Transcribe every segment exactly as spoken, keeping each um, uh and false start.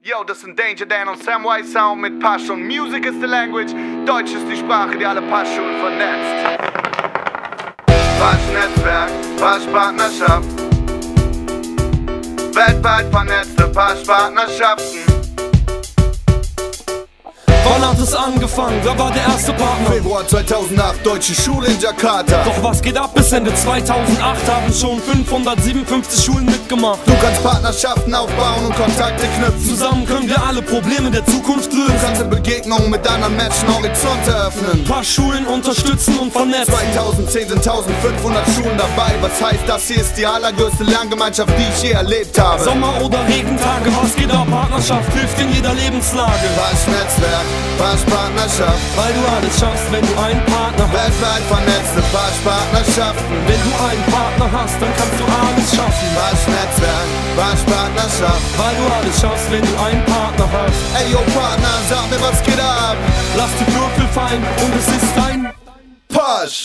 Yo, das sind Danger Dan und Samwise Sound mit Pasch und Music is the Language. Deutsch ist die Sprache, die alle Paschschulen vernetzt. Pasch-Netzwerk, Pasch-Partnerschaft. Weltweit vernetzte Pasch-Partnerschaften. Wann hat es angefangen? Wer war der erste Partner? Februar zweitausendacht, Deutsche Schule in Jakarta. Doch was geht ab? Bis Ende zweitausendacht haben schon fünfhundertsiebenundfünfzig Schulen mitgemacht. Du kannst Partnerschaften aufbauen und Kontakte knüpfen. Zusammen können wir alle Probleme der Zukunft lösen. Du kannst in Begegnungen mit anderen Menschen Horizonte öffnen. Pasch-Schulen unterstützen und vernetzen. zweitausendzehn sind eintausendfünfhundert Schulen dabei. Was heißt, das hier ist die allergrößte Lerngemeinschaft, die ich je erlebt habe. Sommer- oder Regentage, was geht ab? Partnerschaft hilft in jeder Lebenslage. Pasch-Netzwerk, Pasch-Partnerschaft. Weil du alles schaffst, wenn du einen Partner hast. Weltweit vernetzte Pasch-Partnerschaften. Wenn du einen Partner hast, dann kannst du alles schaffen. Pasch-Netzwerk, Pasch-Partnerschaft. Weil du alles schaffst, wenn du einen Partner hast. Ey yo Partner, sag mir, was geht ab? Lass die Würfel fallen und es ist ein Pasch.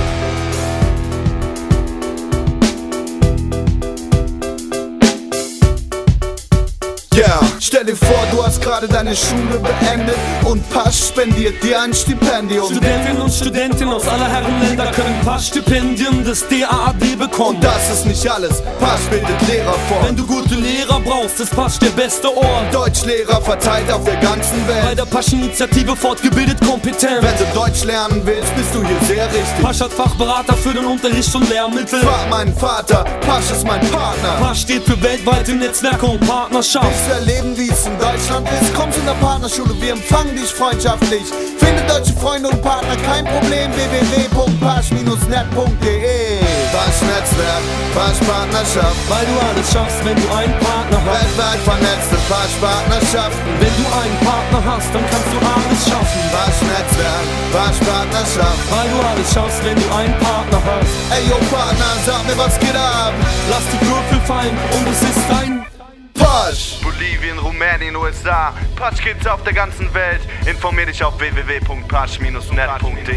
Yeah. Stell dir vor, du hast gerade deine Schule beendet und Pasch spendiert dir ein Stipendium. Studentinnen und Studenten aus aller Herren Länder können Pasch-Stipendien des D A A D bekommen. Und das ist nicht alles, Pasch bildet Lehrer fort. Wenn du gute Lehrer brauchst, ist Pasch der beste Ort. Deutschlehrer verteilt auf der ganzen Bei Welt. der Pasch-Initiative fortgebildet kompetent. Wenn du Deutsch lernen willst, bist du hier sehr richtig. Pasch hat Fachberater für den Unterricht und Lehrmittel. Frag meinen Vater, Pasch ist mein Partner. Pasch steht für weltweite Netzwerke und Partnerschaft. Willst du erleben, wie es in Deutschland ist? Komm zu einer Partnerschule, wir empfangen dich freundschaftlich. Finde deutsche Freunde und Partner, kein Problem. w w w punkt pasch Bindestrich net punkt de Pasch-Netzwerk, Pasch-Partnerschaft. Weil du alles schaffst, wenn du einen Partner hast. Weltweit vernetzte Pasch-Partnerschaften. Wenn du einen Partner hast, dann kannst du alles schaffen. Pasch-Netzwerk, Pasch-Partnerschaft. Weil du alles schaffst, wenn du einen Partner hast. Ey yo Partner, sag mir, was geht ab? Lass die Würfel fallen und es ist ein Pasch. Bolivien, Rumänien, U S A. Pasch gibt's auf der ganzen Welt. Informier dich auf w w w punkt pasch Bindestrich net punkt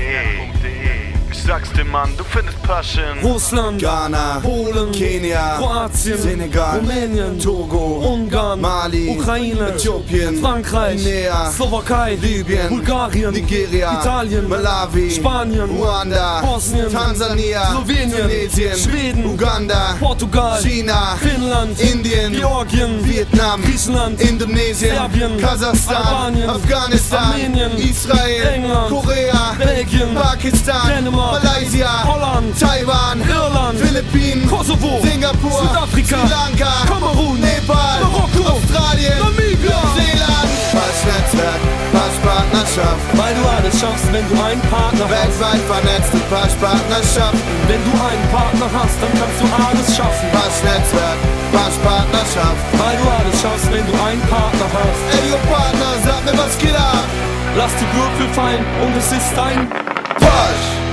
de. Ich sag's dir, Mann, du findest Pasch in Russland, Ghana, Polen, Kenia, Kroatien, Senegal, Rumänien, Togo, Ungarn, Mali, Ukraine, Äthiopien, Frankreich, Guinea, Slowakei, Libyen, Bulgarien, Nigeria, Italien, Malawi, Spanien, Ruanda, Bosnien, Tansania, Slowenien, Tunesien, Schweden, Uganda, Portugal, China, Finnland, Indien, Georgien, Vietnam, Griechenland, Indonesien, Serbien, Kasachstan, Albanien, Afghanistan, Armenien, Israel, England, Korea, Belgien, Pakistan, Dänemark, Malaysia, Holland, Taiwan, Irland, Philippinen, Kosovo, Singapur, Südafrika, Sri Lanka, Kamerun, Nepal, Marokko, Australien, Namibia, Neuseeland. Pasch-Netzwerk, Pasch-Partnerschaft. Weil du alles schaffst, wenn du einen Partner hast. Weltweit vernetzte Pasch-Partnerschaften. Wenn du einen Partner hast, dann kannst du alles schaffen. Pasch-Netzwerk, Pasch-Partnerschaft. Weil du alles schaffst, wenn du einen Partner hast. Ey, yo Partner, sag mir, was geht ab? Lass die Würfel fallen und es ist ein Pasch.